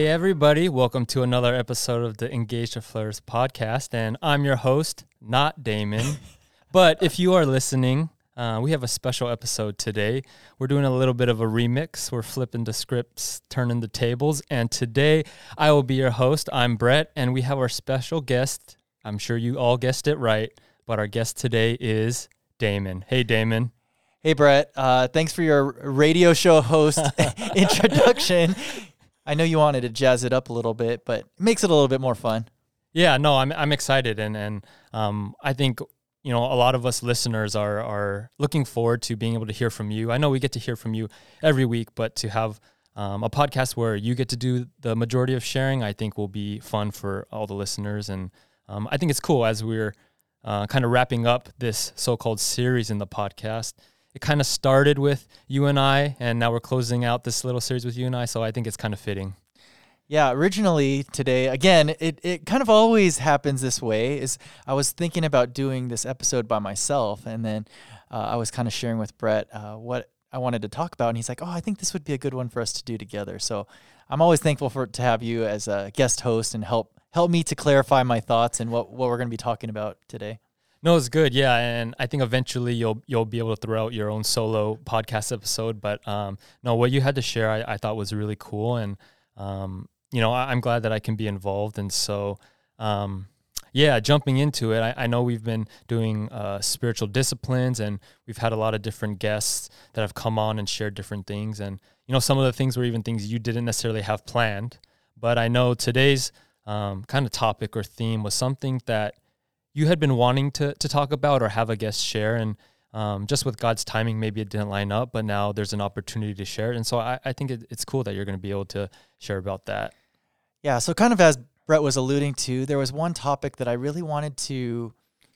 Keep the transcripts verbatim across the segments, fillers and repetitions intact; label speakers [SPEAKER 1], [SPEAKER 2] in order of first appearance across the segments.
[SPEAKER 1] Hey everybody, welcome to another episode of the Engage to Flourish podcast, and I'm your host, not Damon. But if you are listening, uh, we have a special episode today. We're doing a little bit of a remix. We're flipping the scripts, turning the tables, and today I will be your host. I'm Brett, and we have our special guest. I'm sure you all guessed it right, but our guest today is Damon. Hey Damon.
[SPEAKER 2] Hey Brett, uh, thanks for your radio show host introduction. I know you wanted to jazz it up a little bit, but it makes it a little bit more fun.
[SPEAKER 1] Yeah, no, I'm I'm excited, and and um, I think you know a lot of us listeners are are looking forward to being able to hear from you. I know we get to hear from you every week, but to have um, a podcast where you get to do the majority of sharing, I think will be fun for all the listeners, and um, I think it's cool as we're uh, kind of wrapping up this so-called series in the podcast. It kind of started with you and I, and now we're closing out this little series with you and I, so I think it's kind of fitting.
[SPEAKER 2] Yeah, originally today, again, it, it kind of always happens this way, is I was thinking about doing this episode by myself, and then uh, I was kind of sharing with Brett uh, what I wanted to talk about, and he's like, oh, I think this would be a good one for us to do together. So I'm always thankful for to have you as a guest host and help help me to clarify my thoughts and what, what we're going to be talking about today.
[SPEAKER 1] No, it's good. Yeah. And I think eventually you'll, you'll be able to throw out your own solo podcast episode, but, um, no, what you had to share, I, I thought was really cool. And, um, you know, I, I'm glad that I can be involved. And so, um, yeah, jumping into it, I, I know we've been doing, uh, spiritual disciplines, and we've had a lot of different guests that have come on and shared different things. And, you know, some of the things were even things you didn't necessarily have planned, but I know today's, um, kind of topic or theme was something that you had been wanting to to talk about or have a guest share, and um, just with God's timing, maybe it didn't line up, but now there's an opportunity to share it. And so I, I think it, it's cool that you're going to be able to share about that.
[SPEAKER 2] Yeah, so kind of as Brett was alluding to, there was one topic that I really wanted to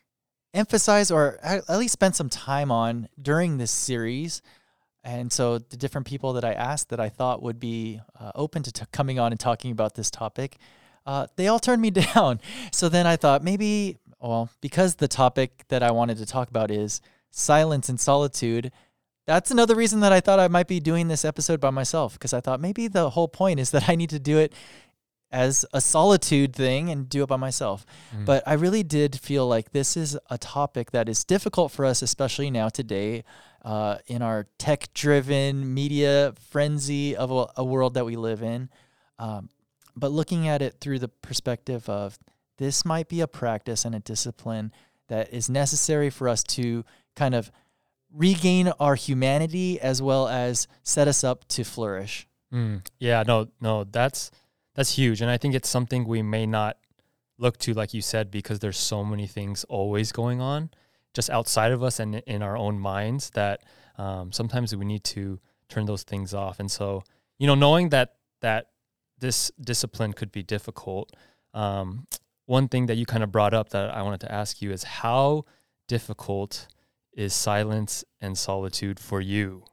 [SPEAKER 2] emphasize or at least spend some time on during this series. And so the different people that I asked that I thought would be uh, open to t- coming on and talking about this topic, uh, they all turned me down. So then I thought maybe... Well, because the topic that I wanted to talk about is silence and solitude, that's another reason that I thought I might be doing this episode by myself, because I thought maybe the whole point is that I need to do it as a solitude thing and do it by myself. Mm. But I really did feel like this is a topic that is difficult for us, especially now today, uh, in our tech-driven media frenzy of a, a world that we live in. Um, but looking at it through the perspective of this might be a practice and a discipline that is necessary for us to kind of regain our humanity as well as set us up to flourish.
[SPEAKER 1] Mm, yeah, no, no, that's that's huge. And I think it's something we may not look to, like you said, because there's so many things always going on just outside of us and in our own minds that um, sometimes we need to turn those things off. And so, you know, knowing that that this discipline could be difficult, um, one thing that you kind of brought up that I wanted to ask you is how difficult is silence and solitude for you?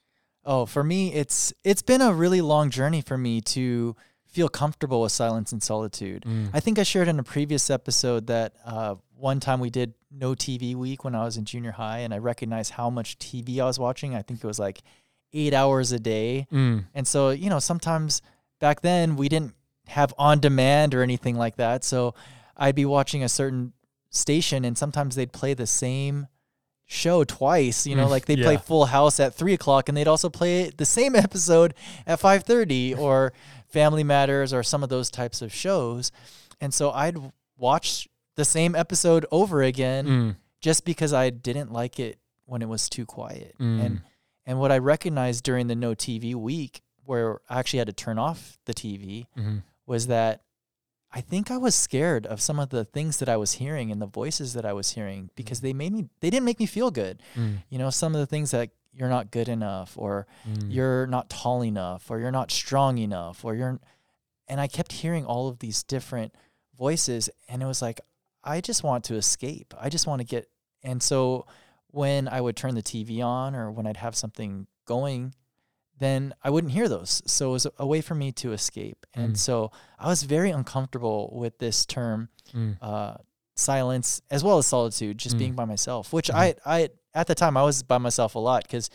[SPEAKER 2] Oh, for me, it's it's been a really long journey for me to feel comfortable with silence and solitude. Mm. I think I shared in a previous episode that uh, one time we did no T V week when I was in junior high, and I recognized how much T V I was watching. I think it was like eight hours a day. Mm. And so, you know, sometimes back then we didn't have on demand or anything like that. So I'd be watching a certain station and sometimes they'd play the same show twice, you know, like they'd yeah. play Full House at three o'clock and they'd also play the same episode at five thirty, or Family Matters or some of those types of shows. And so I'd watch the same episode over again mm. just because I didn't like it when it was too quiet. Mm. And, and what I recognized during the no T V week, where I actually had to turn off the T V, mm-hmm. was that I think I was scared of some of the things that I was hearing and the voices that I was hearing, because they made me, they didn't make me feel good. Mm. You know, some of the things that you're not good enough, or mm. you're not tall enough, or you're not strong enough, or you're, and I kept hearing all of these different voices, and it was like, I just want to escape. I just want to get, and so when I would turn the T V on or when I'd have something going, then I wouldn't hear those. So it was a way for me to escape. And mm. so I was very uncomfortable with this term, mm. uh, silence, as well as solitude, just mm. being by myself, which mm. I, I, at the time I was by myself a lot, because,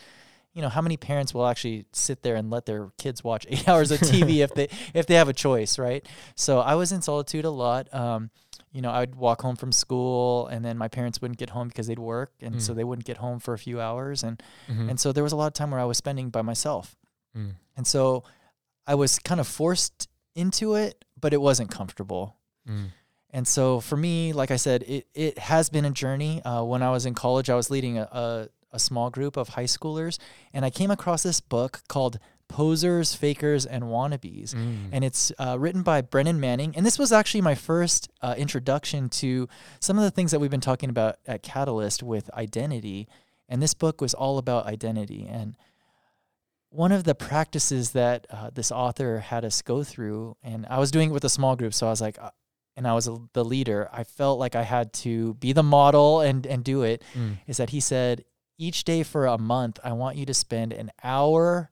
[SPEAKER 2] you know, how many parents will actually sit there and let their kids watch eight hours of T V if they if they have a choice, right? So I was in solitude a lot. Um, you know, I'd walk home from school, and then my parents wouldn't get home because they'd work, and mm. so they wouldn't get home for a few hours, and mm-hmm. and so there was a lot of time where I was spending by myself, mm. and so I was kind of forced into it, but it wasn't comfortable. Mm. And so for me, like I said, it it has been a journey. Uh, when I was in college, I was leading a, a a small group of high schoolers, and I came across this book called Posers, Fakers, and Wannabes. Mm. And it's uh, written by Brennan Manning. And this was actually my first uh, introduction to some of the things that we've been talking about at Catalyst with identity. And this book was all about identity. And one of the practices that uh, this author had us go through, and I was doing it with a small group, so I was like, uh, and I was a, the leader, I felt like I had to be the model and, and do it, mm. is that he said, each day for a month, I want you to spend an hour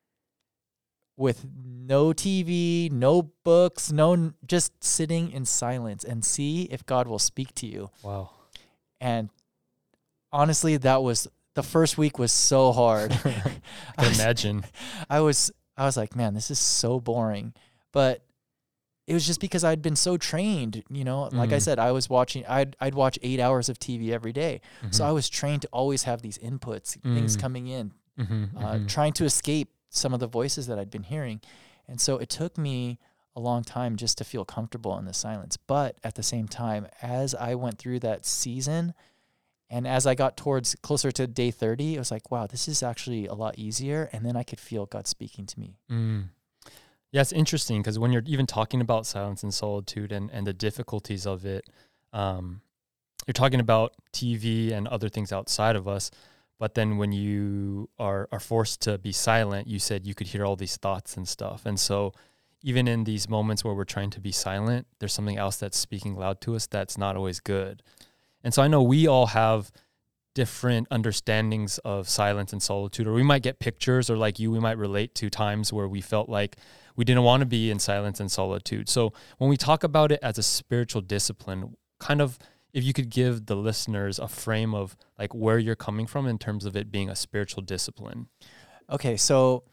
[SPEAKER 2] with no T V, no books, no, just sitting in silence and see if God will speak to you.
[SPEAKER 1] Wow.
[SPEAKER 2] And honestly, that was, the first week was so hard.
[SPEAKER 1] I can I was, imagine.
[SPEAKER 2] I was, I was like, man, this is so boring. But it was just because I'd been so trained, you know, like mm. I said, I was watching, I'd, I'd watch eight hours of T V every day. Mm-hmm. So I was trained to always have these inputs, mm. things coming in, mm-hmm, uh, mm-hmm. trying to escape some of the voices that I'd been hearing. And so it took me a long time just to feel comfortable in the silence. But at the same time, as I went through that season and as I got towards closer to day thirty, it was like, wow, this is actually a lot easier. And then I could feel God speaking to me.
[SPEAKER 1] Mm. Yeah, it's interesting because when you're even talking about silence and solitude and, and the difficulties of it, um, you're talking about T V and other things outside of us. But then when you are, are forced to be silent, you said you could hear all these thoughts and stuff. And so even in these moments where we're trying to be silent, there's something else that's speaking loud to us that's not always good. And so I know we all have different understandings of silence and solitude, or we might get pictures, or like you, we might relate to times where we felt like we didn't want to be in silence and solitude. So when we talk about it as a spiritual discipline, kind of, if you could give the listeners a frame of like where you're coming from in terms of it being a spiritual discipline.
[SPEAKER 2] Okay, so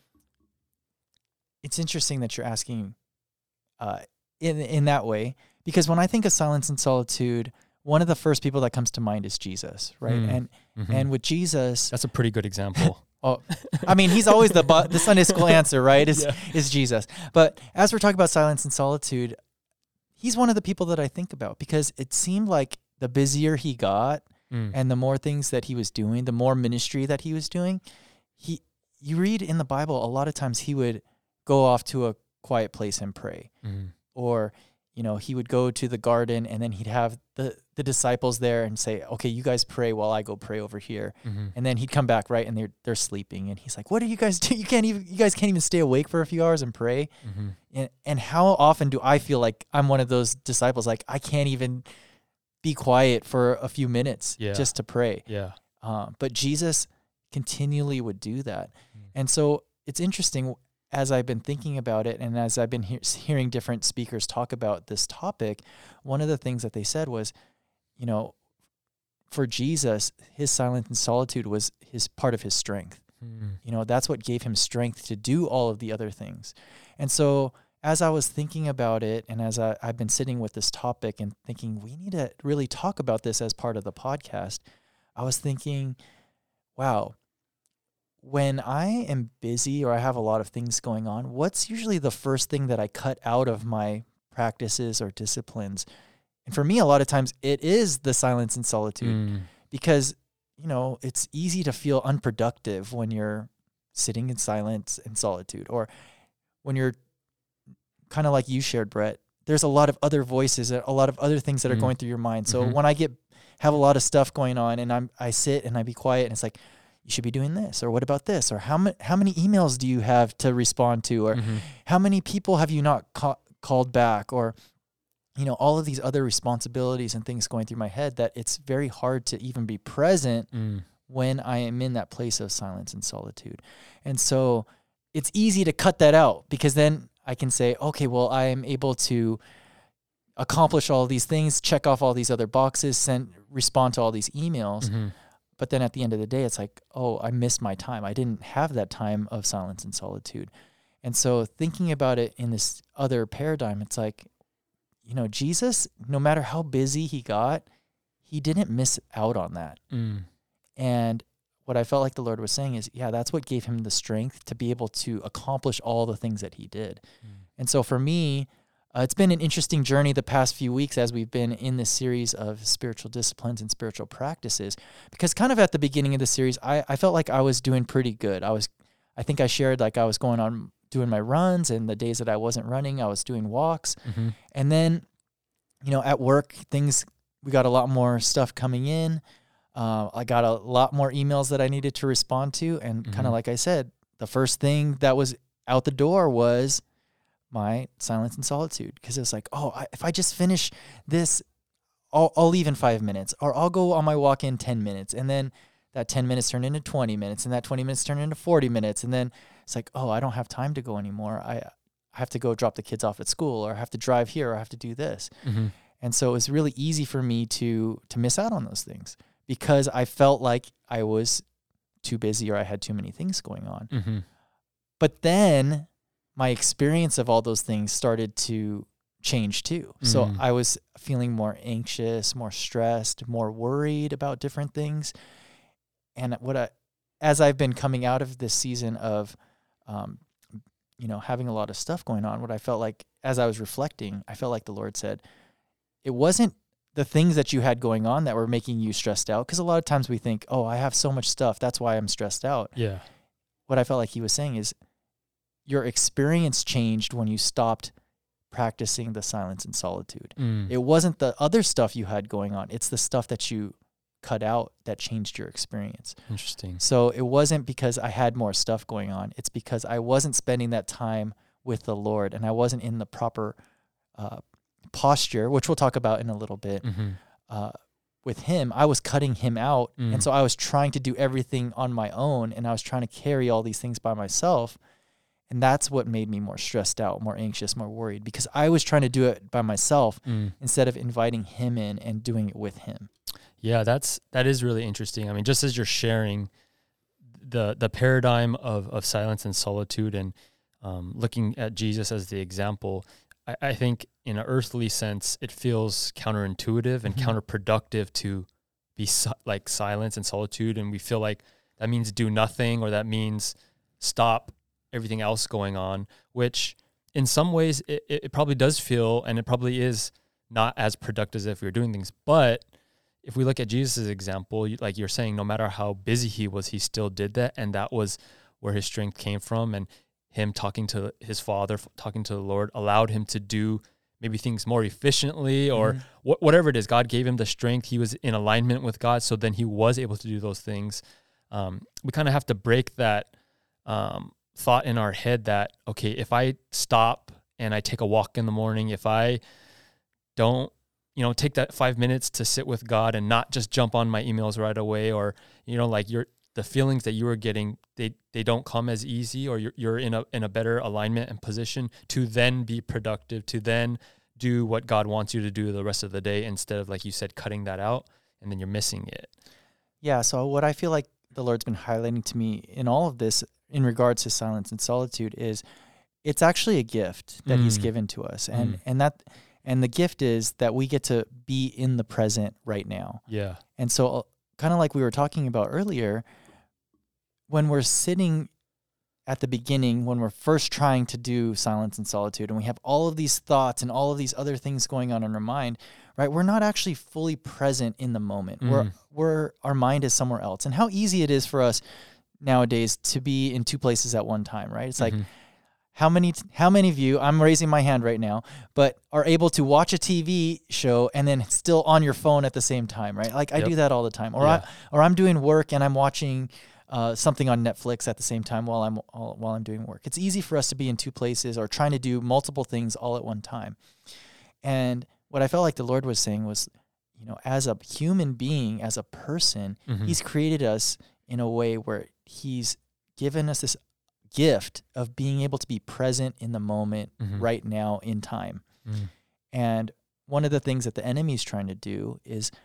[SPEAKER 2] it's interesting that you're asking uh, in in that way, because when I think of silence and solitude, one of the first people that comes to mind is Jesus, right? Mm. And mm-hmm. and with Jesus,
[SPEAKER 1] that's a pretty good example.
[SPEAKER 2] Oh, I mean, he's always the bu- the Sunday school answer, right? Is yeah. is Jesus. But as we're talking about silence and solitude, he's one of the people that I think about, because it seemed like the busier he got mm. and the more things that he was doing, the more ministry that he was doing, he you read in the Bible, a lot of times he would go off to a quiet place and pray. Mm. Or, you know, he would go to the garden and then he'd have the, the disciples there and say, okay, you guys pray while I go pray over here. Mm-hmm. And then he'd come back, right, and they're they're sleeping. And he's like, what do you guys do? You can't even you guys can't even stay awake for a few hours and pray. Mm-hmm. And and how often do I feel like I'm one of those disciples, like I can't even be quiet for a few minutes yeah. just to pray.
[SPEAKER 1] Yeah.
[SPEAKER 2] Um, but Jesus continually would do that. Mm. And so it's interesting, as I've been thinking about it and as I've been he- hearing different speakers talk about this topic, one of the things that they said was, you know, for Jesus, his silence and solitude was his part of his strength. Mm. You know, that's what gave him strength to do all of the other things. And so as I was thinking about it, and as I, I've been sitting with this topic and thinking, we need to really talk about this as part of the podcast, I was thinking, wow, when I am busy or I have a lot of things going on, what's usually the first thing that I cut out of my practices or disciplines? And for me, a lot of times it is the silence and solitude, mm. because, you know, it's easy to feel unproductive when you're sitting in silence and solitude, or when you're kind of like you shared, Brett, there's a lot of other voices, a lot of other things that are mm. going through your mind. So mm-hmm. when I get, have a lot of stuff going on and I'm, I sit and I be quiet and it's like, you should be doing this, or what about this? Or how many, how many emails do you have to respond to? Or mm-hmm. how many people have you not ca- called back? Or, you know, all of these other responsibilities and things going through my head that it's very hard to even be present mm. when I am in that place of silence and solitude. And so it's easy to cut that out, because then I can say, okay, well, I am able to accomplish all these things, check off all these other boxes, send, respond to all these emails. Mm-hmm. but then at the end of the day, it's like, oh, I missed my time. I didn't have that time of silence and solitude. And so thinking about it in this other paradigm, it's like, you know, Jesus, no matter how busy he got, he didn't miss out on that.
[SPEAKER 1] Mm.
[SPEAKER 2] And what I felt like the Lord was saying is, yeah, that's what gave him the strength to be able to accomplish all the things that he did. Mm. And so for me, uh, it's been an interesting journey the past few weeks as we've been in this series of spiritual disciplines and spiritual practices, because kind of at the beginning of the series, I, I felt like I was doing pretty good. I was, I think I shared like I was going on doing my runs, and the days that I wasn't running, I was doing walks. Mm-hmm. And then, you know, at work, things, we got a lot more stuff coming in. Uh, I got a lot more emails that I needed to respond to. And mm-hmm. kind of like I said, the first thing that was out the door was my silence and solitude. Because it was like, oh, I, if I just finish this, I'll, I'll leave in five minutes, or I'll go on my walk in ten minutes. And then that ten minutes turned into twenty minutes, and that twenty minutes turned into forty minutes. And then it's like, oh, I don't have time to go anymore. I, I have to go drop the kids off at school, or I have to drive here, or I have to do this. Mm-hmm. And so it was really easy for me to to miss out on those things because I felt like I was too busy or I had too many things going on. Mm-hmm. But then my experience of all those things started to change too. Mm-hmm. So I was feeling more anxious, more stressed, more worried about different things. And what I, as I've been coming out of this season of, um, you know, having a lot of stuff going on, what I felt like as I was reflecting, I felt like the Lord said, it wasn't the things that you had going on that were making you stressed out. Because a lot of times we think, oh, I have so much stuff, that's why I'm stressed out.
[SPEAKER 1] Yeah.
[SPEAKER 2] What I felt like he was saying is your experience changed when you stopped practicing the silence and solitude. Mm. It wasn't the other stuff you had going on. It's the stuff that you cut out that changed your experience.
[SPEAKER 1] Interesting.
[SPEAKER 2] So it wasn't because I had more stuff going on. It's because I wasn't spending that time with the Lord, and I wasn't in the proper uh, posture, which we'll talk about in a little bit, mm-hmm. uh, with him. I was cutting him out. Mm. And so I was trying to do everything on my own, and I was trying to carry all these things by myself. And that's what made me more stressed out, more anxious, more worried, because I was trying to do it by myself mm. instead of inviting him in and doing it with him.
[SPEAKER 1] Yeah, that's that is really interesting. I mean, just as you're sharing the the paradigm of, of silence and solitude and um, looking at Jesus as the example, I, I think in an earthly sense, it feels counterintuitive and mm-hmm. counterproductive to be si- like silence and solitude. And we feel like that means do nothing, or that means stop everything else going on, which in some ways it, it probably does feel, and it probably is not as productive as if we were doing things. But if we look at Jesus' example, like you're saying, no matter how busy he was, he still did that. And that was where his strength came from. And him talking to his Father, talking to the Lord, allowed him to do maybe things more efficiently, or mm-hmm. wh- whatever it is. God gave him the strength. He was in alignment with God. So then he was able to do those things. Um, we kind of have to break that um, thought in our head that, okay, if I stop and I take a walk in the morning, if I don't, you know, take that five minutes to sit with God and not just jump on my emails right away, or, you know, like you're, the feelings that you were getting, they, they don't come as easy, or you're, you're in a, in a better alignment and position to then be productive, to then do what God wants you to do the rest of the day, instead of, like you said, cutting that out and then you're missing it.
[SPEAKER 2] Yeah. So what I feel like the Lord's been highlighting to me in all of this in regards to silence and solitude is it's actually a gift that mm. he's given to us. And, mm. and that, and the gift is that we get to be in the present right now.
[SPEAKER 1] Yeah.
[SPEAKER 2] And so kind of like we were talking about earlier, when we're sitting at the beginning, when we're first trying to do silence and solitude, and we have all of these thoughts and all of these other things going on in our mind, right? We're not actually fully present in the moment. Mm. We're, we're, our mind is somewhere else. And how easy it is for us nowadays to be in two places at one time, right? It's mm-hmm. like, How many how many of you, I'm raising my hand right now, but are able to watch a T V show and then still on your phone at the same time, right? Like I yep. do that all the time. Or yeah. I or I'm doing work and I'm watching uh, something on Netflix at the same time while I'm while I'm doing work. It's easy for us to be in two places or trying to do multiple things all at one time. And what I felt like the Lord was saying was, you know, as a human being, as a person, mm-hmm. he's created us in a way where he's given us this gift of being able to be present in the moment mm-hmm. right now in time. Mm-hmm. And one of the things that the enemy is trying to do is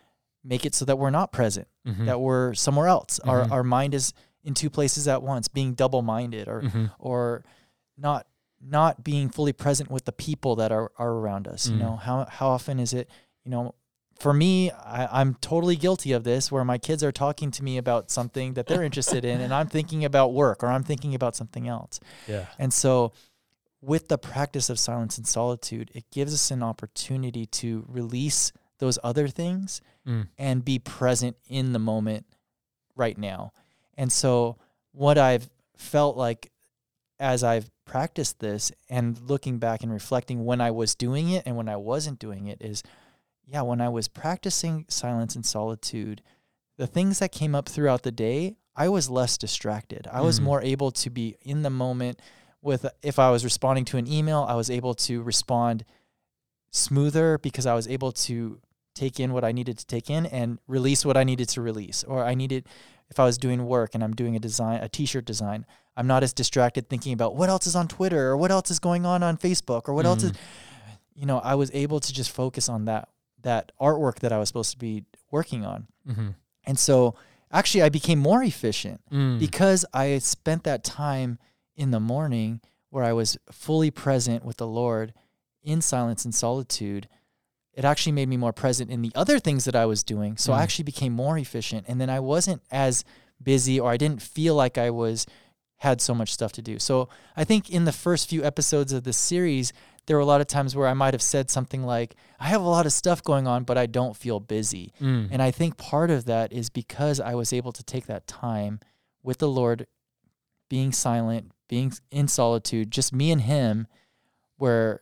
[SPEAKER 2] make it so that we're not present,
[SPEAKER 1] mm-hmm.
[SPEAKER 2] that we're somewhere else.
[SPEAKER 1] Mm-hmm.
[SPEAKER 2] Our our mind is in two places at once, being double-minded, or
[SPEAKER 1] mm-hmm.
[SPEAKER 2] or not not being fully present with the people that are, are around us. Mm. You know, how how often is it, you know, for me, I, I'm totally guilty of this, where my kids are talking to me about something that they're interested in, and I'm thinking about work, or I'm thinking about something else.
[SPEAKER 1] Yeah.
[SPEAKER 2] And so with the practice of silence and solitude, it gives us an opportunity to release those other things mm. and be present in the moment right now. And so what I've felt like as I've practiced this and looking back and reflecting when I was doing it and when I wasn't doing it is, yeah, when I was practicing silence and solitude, the things that came up throughout the day, I was less distracted. I was mm. more able to be in the moment with, if I was responding to an email, I was able to respond smoother because I was able to take in what I needed to take in and release what I needed to release. Or I needed, if I was doing work and I'm doing a design, a t-shirt design, I'm not as distracted thinking about what else is on Twitter or what else is going on on Facebook or what mm. else is, you know, I was able to just focus on that, that artwork that I was supposed to be working on. Mm-hmm. And so actually I became more efficient mm. because I spent that time in the morning where I was fully present with the Lord in silence and solitude. It actually made me more present in the other things that I was doing. So mm. I actually became more efficient. And then I wasn't as busy, or I didn't feel like I was had so much stuff to do. So I think in the first few episodes of this series, there were a lot of times where I might have said something like, I have a lot of stuff going on, but I don't feel busy. Mm. And I think part of that is because I was able to take that time with the Lord, being silent, being in solitude, just me and him, where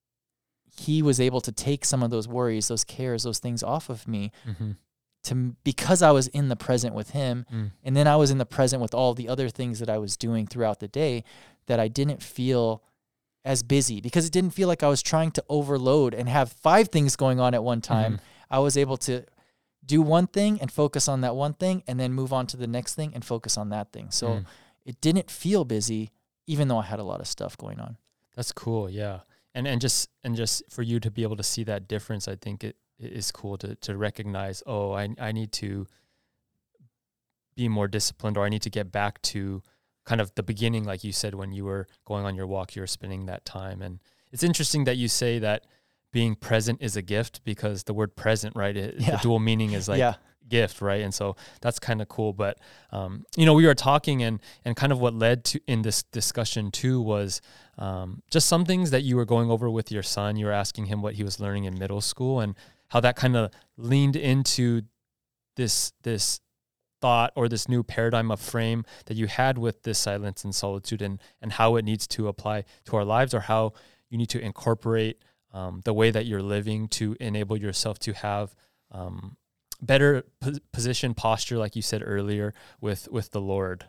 [SPEAKER 2] he was able to take some of those worries, those cares, those things off of me mm-hmm. to because I was in the present with him. Mm. And then I was in the present with all the other things that I was doing throughout the day, that I didn't feel as busy, because it didn't feel like I was trying to overload and have five things going on at one time. Mm-hmm. I was able to do one thing and focus on that one thing, and then move on to the next thing and focus on that thing. So mm. it didn't feel busy, even though I had a lot of stuff going on.
[SPEAKER 1] That's cool. Yeah. And, and just, and just for you to be able to see that difference, I think it, it is cool to, to recognize, oh, I, I need to be more disciplined, or I need to get back to kind of the beginning, like you said, when you were going on your walk, you were spending that time. And it's interesting that you say that being present is a gift, because the word present, right, it, yeah. the dual meaning is like yeah. gift, right? And so that's kind of cool. But, um, you know, we were talking, and, and kind of what led to in this discussion too was um, just some things that you were going over with your son. You were asking him what he was learning in middle school, and how that kind of leaned into this, this, thought, or this new paradigm of frame that you had with this silence and solitude, and, and how it needs to apply to our lives, or how you need to incorporate um, the way that you're living to enable yourself to have um, better po- position posture, like you said earlier, with, with the Lord.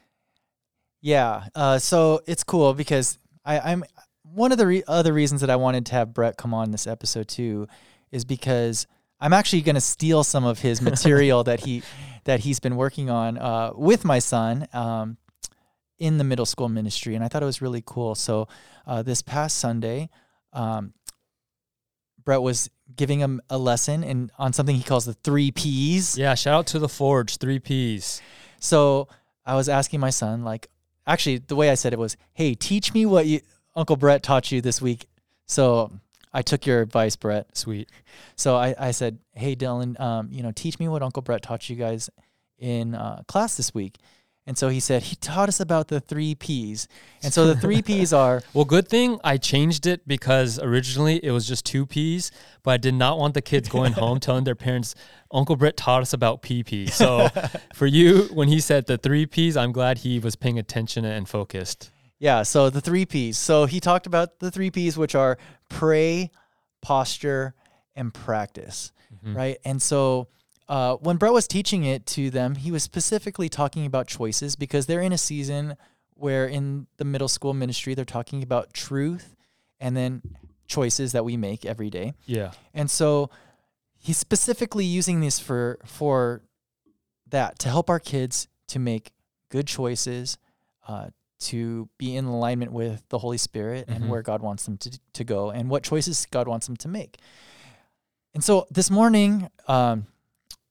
[SPEAKER 2] Yeah. Uh, so it's cool because I, I'm one of the re- other reasons that I wanted to have Brett come on this episode too, is because I'm actually going to steal some of his material that he that he's been working on uh, with my son um, in the middle school ministry, and I thought it was really cool. So uh, this past Sunday, um, Brett was giving him a lesson in on something he calls the three Ps.
[SPEAKER 1] Yeah, shout out to the Forge, three Ps.
[SPEAKER 2] So I was asking my son, like, actually the way I said it was, "Hey, teach me what you, Uncle Brett taught you this week." So I took your advice, Brett.
[SPEAKER 1] Sweet.
[SPEAKER 2] So I, I said, "Hey, Dylan, um, you know, teach me what Uncle Brett taught you guys in uh, class this week." And so he said, he taught us about the three Ps. And so the three Ps are...
[SPEAKER 1] Well, good thing I changed it, because originally it was just two Ps, but I did not want the kids going home telling their parents, Uncle Brett taught us about P P. So for you, when he said the three Ps, I'm glad he was paying attention and focused.
[SPEAKER 2] Yeah, so the three Ps. So he talked about the three Ps, which are pray, posture, and practice, mm-hmm. right? And so uh, when Brett was teaching it to them, he was specifically talking about choices, because they're in a season where in the middle school ministry, they're talking about truth and then choices that we make every day.
[SPEAKER 1] Yeah.
[SPEAKER 2] And so he's specifically using this for for that, to help our kids to make good choices, uh, to be in alignment with the Holy Spirit mm-hmm. and where God wants them to to go, and what choices God wants them to make. And so this morning, um,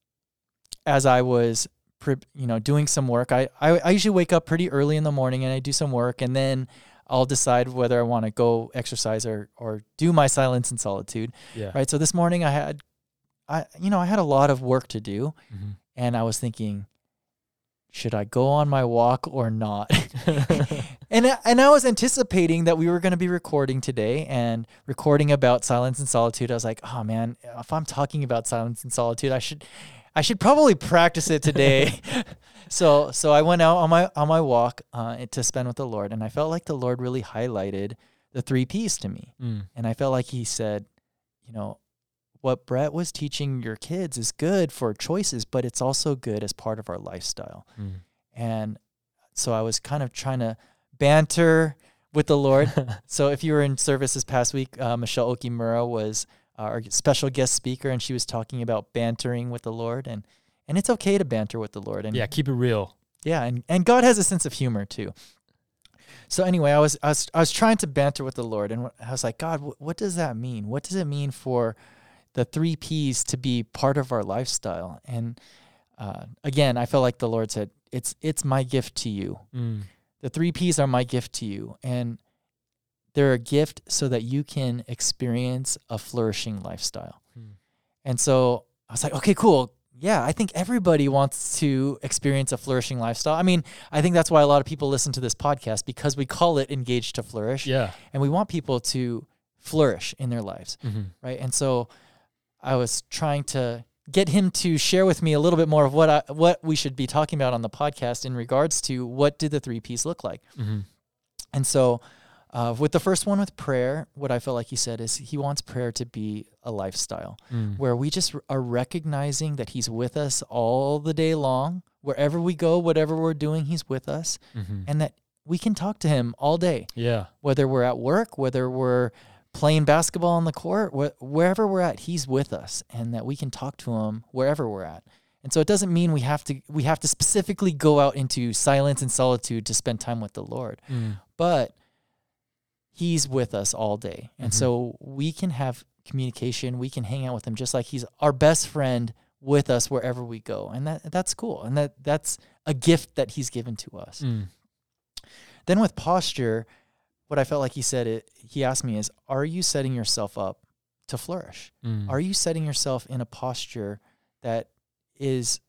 [SPEAKER 2] as I was, you know, doing some work, I, I, I usually wake up pretty early in the morning and I do some work, and then I'll decide whether I want to go exercise or, or do my silence and solitude.
[SPEAKER 1] Yeah.
[SPEAKER 2] Right. So this morning I had, I, you know, I had a lot of work to do, mm-hmm. and I was thinking, should I go on my walk or not? and, and I was anticipating that we were going to be recording today and recording about silence and solitude. I was like, oh man, if I'm talking about silence and solitude, I should, I should probably practice it today. so, so I went out on my, on my walk uh, to spend with the Lord. And I felt like the Lord really highlighted the three P's to me. Mm. And I felt like he said, you know, what Brett was teaching your kids is good for choices, but it's also good as part of our lifestyle. Mm. And so I was kind of trying to banter with the Lord. So if you were in service this past week, uh, Michelle Okimura was our special guest speaker, and she was talking about bantering with the Lord, and, and it's okay to banter with the Lord. And
[SPEAKER 1] yeah, keep it real.
[SPEAKER 2] Yeah. And, and God has a sense of humor too. So anyway, I was, I was, I was trying to banter with the Lord, and I was like, God, wh- what does that mean? What does it mean for the three P's to be part of our lifestyle? And uh, again, I felt like the Lord said, it's it's my gift to you. Mm. The three P's are my gift to you. And they're a gift so that you can experience a flourishing lifestyle. Mm. And so I was like, okay, cool. Yeah, I think everybody wants to experience a flourishing lifestyle. I mean, I think that's why a lot of people listen to this podcast, because we call it Engaged to Flourish.
[SPEAKER 1] Yeah.
[SPEAKER 2] And we want people to flourish in their lives, mm-hmm. right? And so I was trying to get him to share with me a little bit more of what I, what we should be talking about on the podcast in regards to what did the three P's look like. Mm-hmm. And so uh, with the first one, with prayer, what I felt like he said is he wants prayer to be a lifestyle mm. where we just are recognizing that he's with us all the day long. Wherever we go, whatever we're doing, he's with us, mm-hmm. and that we can talk to him all day.
[SPEAKER 1] Yeah.
[SPEAKER 2] Whether we're at work, whether we're playing basketball on the court, wh- wherever we're at, he's with us, and that we can talk to him wherever we're at. And so it doesn't mean we have to we have to specifically go out into silence and solitude to spend time with the Lord, mm. but he's with us all day. And mm-hmm. so we can have communication, we can hang out with him just like he's our best friend with us wherever we go. And that that's cool. And that that's a gift that he's given to us. Mm. Then with posture, what I felt like he said, it, he asked me is, are you setting yourself up to flourish? Mm. Are you setting yourself in a posture that is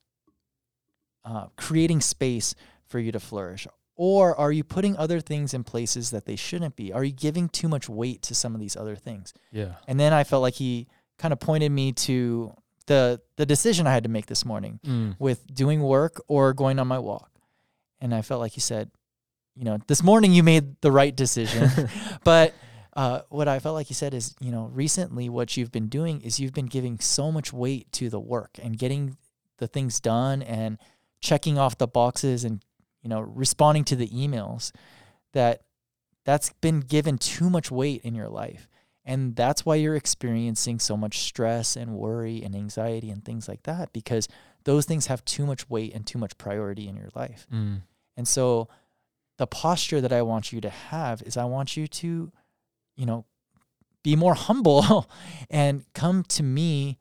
[SPEAKER 2] uh, creating space for you to flourish? Or are you putting other things in places that they shouldn't be? Are you giving too much weight to some of these other things?
[SPEAKER 1] Yeah.
[SPEAKER 2] And then I felt like he kind of pointed me to the the decision I had to make this morning mm. with doing work or going on my walk. And I felt like he said, you know, this morning you made the right decision. But uh, what I felt like he said is, you know, recently what you've been doing is you've been giving so much weight to the work and getting the things done and checking off the boxes and, you know, responding to the emails, that that's been given too much weight in your life. And that's why you're experiencing so much stress and worry and anxiety and things like that, because those things have too much weight and too much priority in your life. Mm. And so the posture that I want you to have is I want you to, you know, be more humble and come to me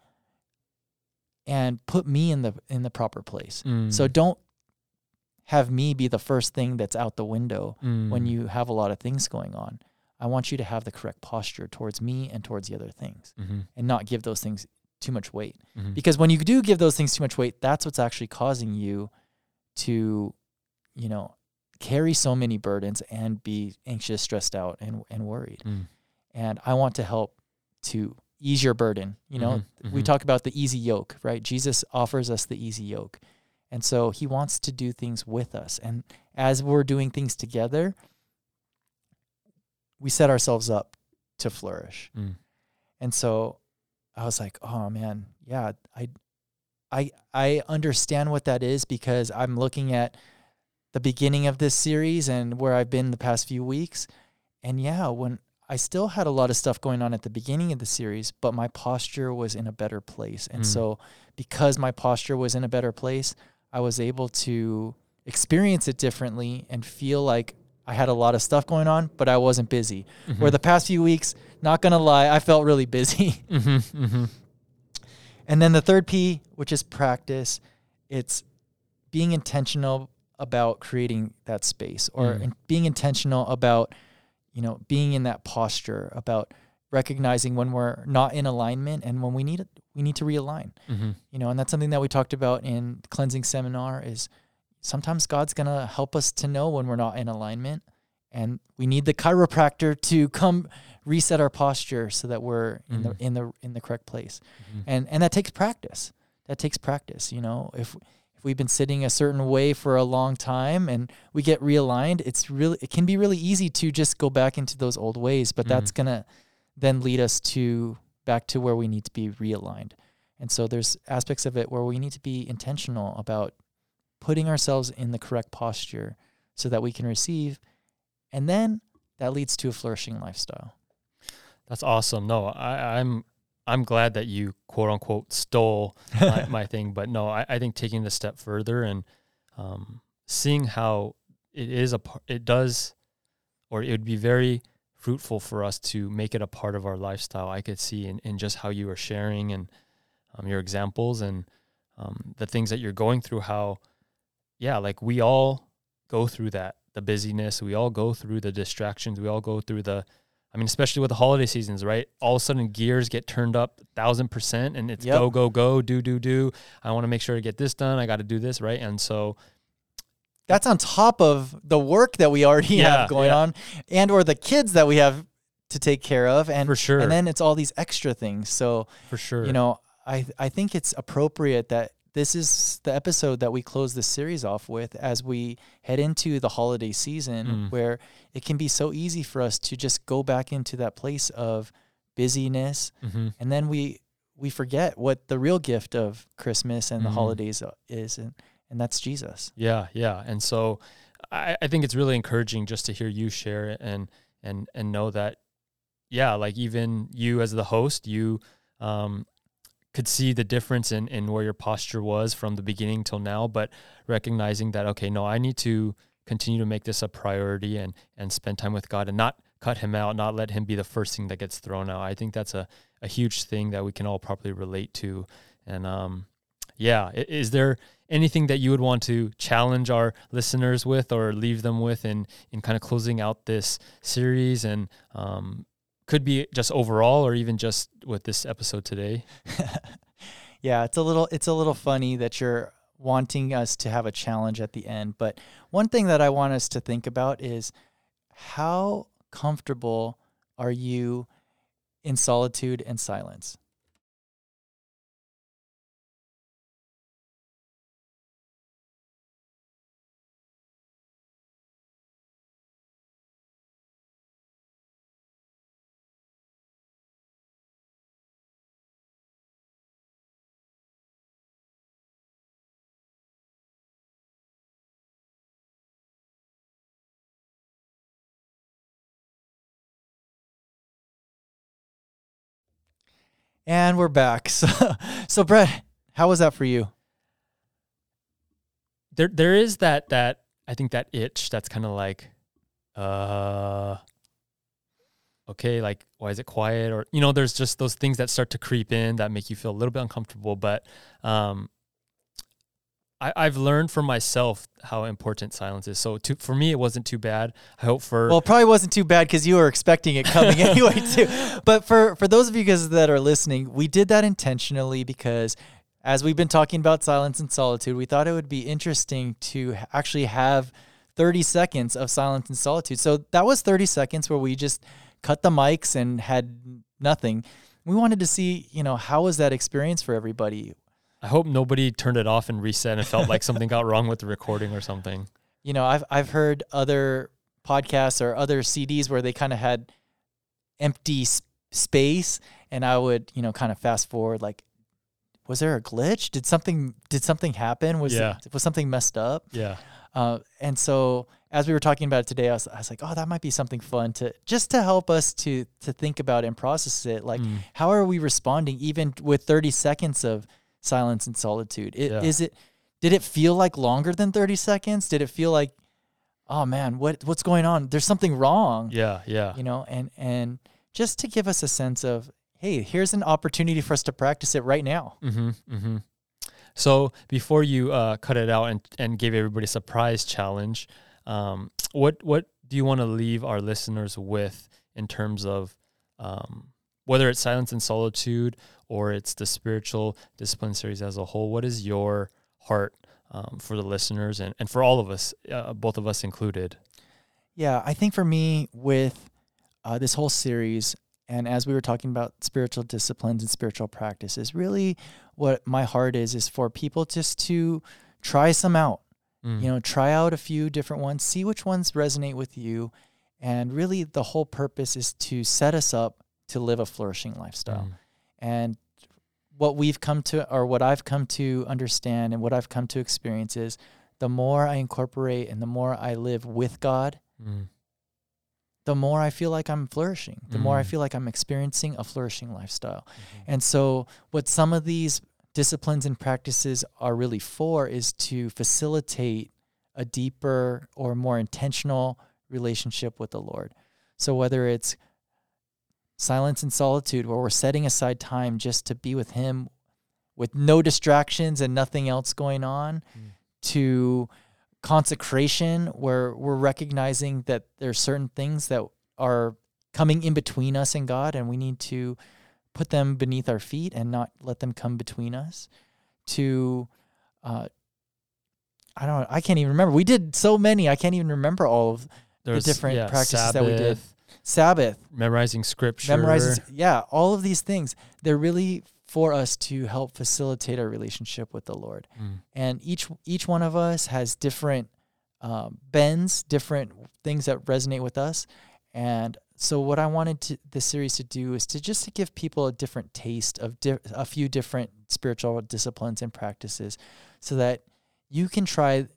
[SPEAKER 2] and put me in the in the proper place. Mm. So don't have me be the first thing that's out the window mm. when you have a lot of things going on. I want you to have the correct posture towards me and towards the other things, mm-hmm. and not give those things too much weight. Mm-hmm. Because when you do give those things too much weight, that's what's actually causing you to, you know, carry so many burdens and be anxious, stressed out, and and worried. Mm. And I want to help to ease your burden. You know, mm-hmm. we talk about the easy yoke, right? Jesus offers us the easy yoke. And so he wants to do things with us. And as we're doing things together, we set ourselves up to flourish. Mm. And so I was like, oh man, yeah, I, I, I understand what that is, because I'm looking at the beginning of this series and where I've been the past few weeks. And yeah, when I still had a lot of stuff going on at the beginning of the series, but my posture was in a better place. And mm. so because my posture was in a better place, I was able to experience it differently and feel like I had a lot of stuff going on, but I wasn't busy. Mm-hmm. Where the past few weeks, not going to lie, I felt really busy. Mm-hmm, mm-hmm. And then the third P, which is practice, it's being intentional about creating that space, or
[SPEAKER 1] Mm.
[SPEAKER 2] in being intentional about, you know, being in that posture, about recognizing when we're not in alignment and when we need it, we need to realign.
[SPEAKER 1] Mm-hmm.
[SPEAKER 2] You know, and that's something that we talked about in cleansing seminar is sometimes God's going to help us to know when we're not in alignment, and we need the chiropractor to come reset our posture so that we're in
[SPEAKER 1] Mm-hmm.
[SPEAKER 2] the in the in the correct place.
[SPEAKER 1] Mm-hmm.
[SPEAKER 2] And and that takes practice. That takes practice, you know. If if we've been sitting a certain way for a long time and we get realigned, it's really it can be really easy to just go back into those old ways, but
[SPEAKER 1] Mm-hmm.
[SPEAKER 2] that's going to then lead us to back to where we need to be realigned. And so there's aspects of it where we need to be intentional about putting ourselves in the correct posture so that we can receive, and then that leads to a flourishing lifestyle.
[SPEAKER 1] That's awesome. No, I, I'm I'm glad that you quote unquote stole my, my thing, but no, I, I think taking the step further and um, seeing how it is a par- it does, or it would be very fruitful for us to make it a part of our lifestyle. I could see in, in just how you were sharing and um, your examples and um, the things that you're going through, how, yeah, like we all go through that, the busyness, we all go through the distractions, we all go through the, I mean, especially with the holiday seasons, right? All of a sudden gears get turned up a thousand percent and it's
[SPEAKER 2] Yep.
[SPEAKER 1] go, go, go, do, do, do. I want to make sure to get this done. I got to do this, right? And so
[SPEAKER 2] That's on top of the work that we already
[SPEAKER 1] Yeah,
[SPEAKER 2] have going
[SPEAKER 1] yeah.
[SPEAKER 2] on, and or the kids that we have to take care of, and
[SPEAKER 1] For sure.
[SPEAKER 2] and then it's all these extra things. So
[SPEAKER 1] for sure.
[SPEAKER 2] you know, I I think it's appropriate that this is the episode that we close this series off with as we head into the holiday season,
[SPEAKER 1] Mm.
[SPEAKER 2] where it can be so easy for us to just go back into that place of busyness,
[SPEAKER 1] Mhm.
[SPEAKER 2] and then we we forget what the real gift of Christmas and the
[SPEAKER 1] Mhm.
[SPEAKER 2] holidays is, and and that's Jesus.
[SPEAKER 1] Yeah, yeah. And so I, I think it's really encouraging just to hear you share it and and and know that, yeah, like even you as the host, you um could see the difference in, in where your posture was from the beginning till now, but recognizing that, okay, no, I need to continue to make this a priority and and spend time with God and not cut him out, not let him be the first thing that gets thrown out. I think that's a, a huge thing that we can all probably relate to. And um yeah, i- is there anything that you would want to challenge our listeners with or leave them with in, in kind of closing out this series, and um, could be just overall or even just with this episode today?
[SPEAKER 2] Yeah, it's a little it's a little funny that you're wanting us to have a challenge at the end, but one thing that I want us to think about is how comfortable are you in solitude and silence? And we're back. So, so Brett, how was that for you?
[SPEAKER 1] There, there is that, that I think that itch that's kind of like, uh, okay, like, why is it quiet? Or, you know, there's just those things that start to creep in that make you feel a little bit uncomfortable. But um, I, I've learned for myself how important silence is. So to, for me, it wasn't too bad. I hope for...
[SPEAKER 2] Well, it probably wasn't too bad because you were expecting it coming anyway too. But for, for those of you guys that are listening, we did that intentionally because as we've been talking about silence and solitude, we thought it would be interesting to h- actually have thirty seconds of silence and solitude. So that was thirty seconds where we just cut the mics and had nothing. We wanted to see, you know, how was that experience for everybody?
[SPEAKER 1] I hope nobody turned it off and reset and felt like something got wrong with the recording or something.
[SPEAKER 2] You know, I've I've heard other podcasts or other C Ds where they kind of had empty s- space, and I would, you know, kind of fast forward like, was there a glitch? Did something did something happen? Was
[SPEAKER 1] Yeah.
[SPEAKER 2] was something messed up?
[SPEAKER 1] Yeah.
[SPEAKER 2] Uh, and so as we were talking about it today, I was, I was like, oh, that might be something fun to just to help us to to think about and process it. Like,
[SPEAKER 1] Mm.
[SPEAKER 2] how are we responding even with thirty seconds of silence and solitude? It,
[SPEAKER 1] Yeah.
[SPEAKER 2] Is it? Did it feel like longer than thirty seconds? Did it feel like, oh man, what what's going on? There's something wrong.
[SPEAKER 1] Yeah. Yeah.
[SPEAKER 2] You know, and and just to give us a sense of, hey, here's an opportunity for us to practice it right now.
[SPEAKER 1] Mm-hmm. Mm-hmm. So before you uh, cut it out and, and gave everybody a surprise challenge, um, what what do you want to leave our listeners with in terms of um, whether it's Silence and Solitude or it's the Spiritual Discipline series as a whole? What is your heart um, for the listeners and, and for all of us, uh, both of us included?
[SPEAKER 2] Yeah, I think for me with uh, this whole series, and as we were talking about spiritual disciplines and spiritual practices, really what my heart is, is for people just to try some out. Mm. You know, try out a few different ones, see which ones resonate with you. And really the whole purpose is to set us up to live a flourishing lifestyle. Mm. And what we've come to, or what I've come to understand and what I've come to experience is the more I incorporate and the more I live with God, mm. the more I feel like I'm flourishing, the mm. more I feel like I'm experiencing a flourishing lifestyle. Mm-hmm. And so what some of these disciplines and practices are really for is to facilitate a deeper or more intentional relationship with the Lord. So whether it's silence and solitude, where we're setting aside time just to be with Him with no distractions and nothing else going on, mm. to consecration, where we're recognizing that there's certain things that are coming in between us and God, and we need to put them beneath our feet and not let them come between us. To, uh, I don't know, I can't even remember. We did so many. I can't even remember all of There's, the different yeah, practices Sabbath, that we did. Sabbath.
[SPEAKER 1] Memorizing scripture.
[SPEAKER 2] Memorizing, yeah, all of these things. They're really for us to help facilitate our relationship with the Lord. Mm. And each each one of us has different uh, bends, different things that resonate with us. And so what I wanted to, this series to do is to just to give people a different taste of di- a few different spiritual disciplines and practices so that you can try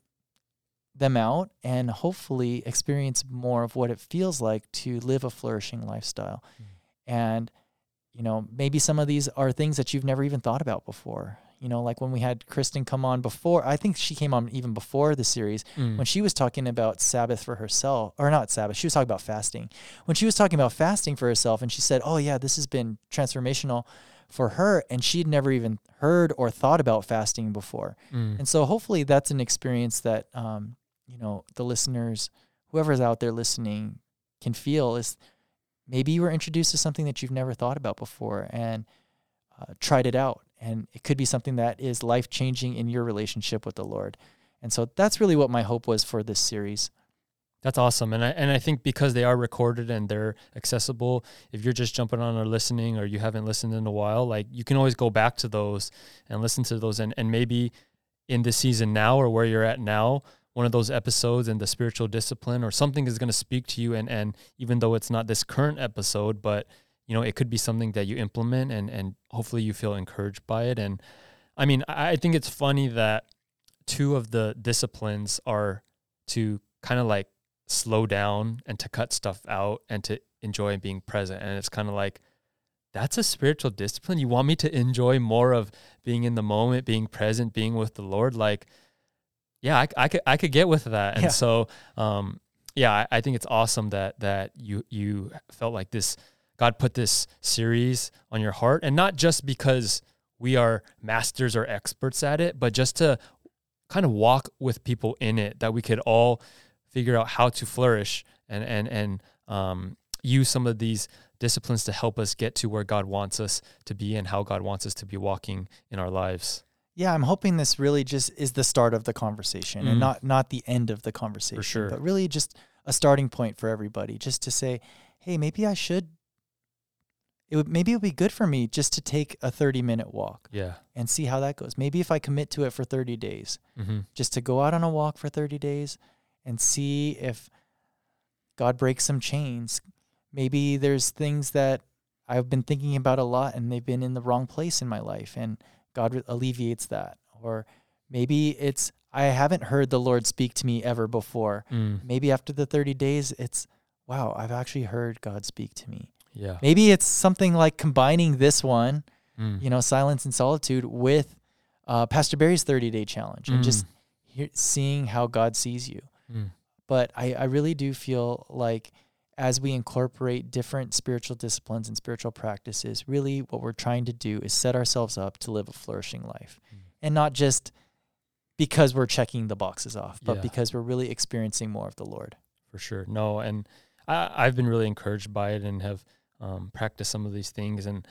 [SPEAKER 2] them out and hopefully experience more of what it feels like to live a flourishing lifestyle. Mm. And you know, maybe some of these are things that you've never even thought about before. You know, like when we had Kristen come on before, I think she came on even before the series, mm. when she was talking about Sabbath for herself, or not Sabbath, she was talking about fasting. When she was talking about fasting for herself, and she said, oh yeah, this has been transformational for her, and she'd never even heard or thought about fasting before. Mm. And so hopefully that's an experience that, um, you know, the listeners, whoever's out there listening, can feel is maybe you were introduced to something that you've never thought about before and uh, tried it out. And it could be something that is life-changing in your relationship with the Lord. And so that's really what my hope was for this series.
[SPEAKER 1] That's awesome. And I and I think because they are recorded and they're accessible, if you're just jumping on or listening or you haven't listened in a while, like you can always go back to those and listen to those. And, and maybe in this season now or where you're at now, one of those episodes in the spiritual discipline or something is going to speak to you. And, and even though it's not this current episode, but you know, it could be something that you implement and, and hopefully you feel encouraged by it. And I mean, I think it's funny that two of the disciplines are to kind of like slow down and to cut stuff out and to enjoy being present. And it's kind of like, that's a spiritual discipline. You want me to enjoy more of being in the moment, being present, being with the Lord? Like, yeah, I, I could I could get with that. And yeah. so, um, yeah, I, I think it's awesome that that you you felt like this, God put this series on your heart, and not just because we are masters or experts at it, but just to kind of walk with people in it, that we could all figure out how to flourish and and and um, use some of these disciplines to help us get to where God wants us to be and how God wants us to be walking in our lives.
[SPEAKER 2] Yeah, I'm hoping this really just is the start of the conversation mm. and not not the end of the conversation.
[SPEAKER 1] For sure.
[SPEAKER 2] But really just a starting point for everybody, just to say, hey, maybe I should, it would maybe it would be good for me just to take a thirty minute walk.
[SPEAKER 1] Yeah.
[SPEAKER 2] And see how that goes. Maybe if I commit to it for thirty days, mm-hmm. just to go out on a walk for thirty days and see if God breaks some chains. Maybe there's things that I've been thinking about a lot and they've been in the wrong place in my life, and God alleviates that. Or maybe it's, I haven't heard the Lord speak to me ever before. Mm. Maybe after the thirty days, it's, wow, I've actually heard God speak to me.
[SPEAKER 1] Yeah.
[SPEAKER 2] Maybe it's something like combining this one, mm. you know, Silence and Solitude, with uh, Pastor Barry's thirty-day challenge mm. and just hear, seeing how God sees you. Mm. But I, I really do feel like as we incorporate different spiritual disciplines and spiritual practices, really what we're trying to do is set ourselves up to live a flourishing life. Mm. and not just because we're checking the boxes off, but
[SPEAKER 1] Yeah.
[SPEAKER 2] because we're really experiencing more of the Lord.
[SPEAKER 1] For sure. No, and I, I've been really encouraged by it and have um, practiced some of these things. And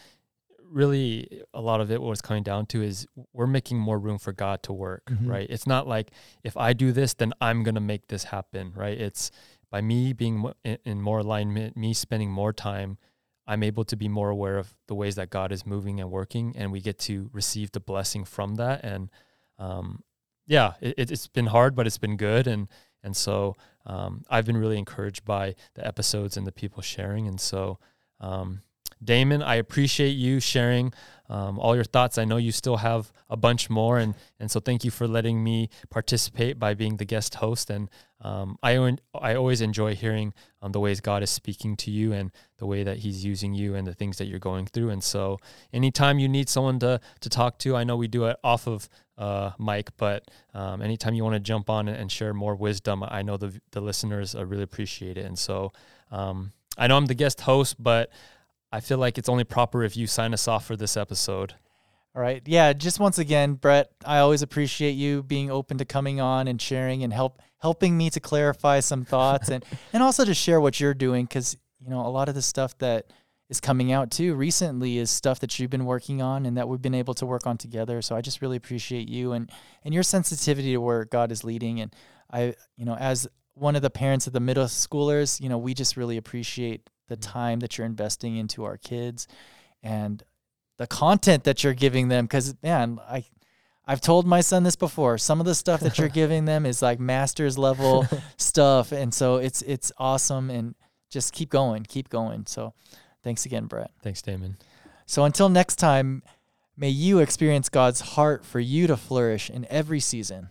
[SPEAKER 1] really, a lot of it, what it's coming down to is we're making more room for God to work,
[SPEAKER 2] Mhm.
[SPEAKER 1] right? It's not like if I do this, then I'm going to make this happen, right? It's by me being mo- in, in more alignment, me spending more time, I'm able to be more aware of the ways that God is moving and working, and we get to receive the blessing from that. And um, yeah, it, it's been hard, but it's been good. And and so um, I've been really encouraged by the episodes and the people sharing. And so, um, Damon, I appreciate you sharing um, all your thoughts. I know you still have a bunch more, and and so thank you for letting me participate by being the guest host. And um, I I always enjoy hearing um, the ways God is speaking to you and the way that He's using you and the things that you're going through. And so, anytime you need someone to to talk to, I know we do it off of uh, mic, but um, anytime you want to jump on and share more wisdom, I know the the listeners uh, really appreciate it. And so, um, I know I'm the guest host, but I feel like it's only proper if you sign us off for this episode.
[SPEAKER 2] All right. Yeah. Just once again, Brett, I always appreciate you being open to coming on and sharing and help helping me to clarify some thoughts and, and also to share what you're doing. Cause you know, a lot of the stuff that is coming out too recently is stuff that you've been working on and that we've been able to work on together. So I just really appreciate you and, and your sensitivity to where God is leading. And I, you know, as one of the parents of the middle schoolers, you know, we just really appreciate the time that you're investing into our kids and the content that you're giving them. Cause man, I, I've told my son this before, some of the stuff that you're giving them is like master's level stuff. And so it's, it's awesome, and just keep going, keep going. So thanks again, Brett.
[SPEAKER 1] Thanks, Damon.
[SPEAKER 2] So until next time, may you experience God's heart for you to flourish in every season.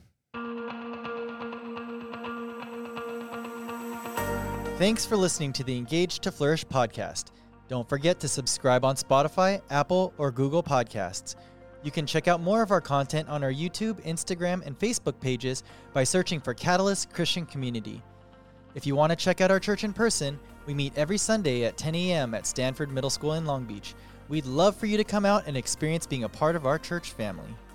[SPEAKER 2] Thanks for listening to the Engage to Flourish podcast. Don't forget to subscribe on Spotify, Apple, or Google Podcasts. You can check out more of our content on our YouTube, Instagram, and Facebook pages by searching for Catalyst Christian Community. If you want to check out our church in person, we meet every Sunday at ten a.m. at Stanford Middle School in Long Beach. We'd love for you to come out and experience being a part of our church family.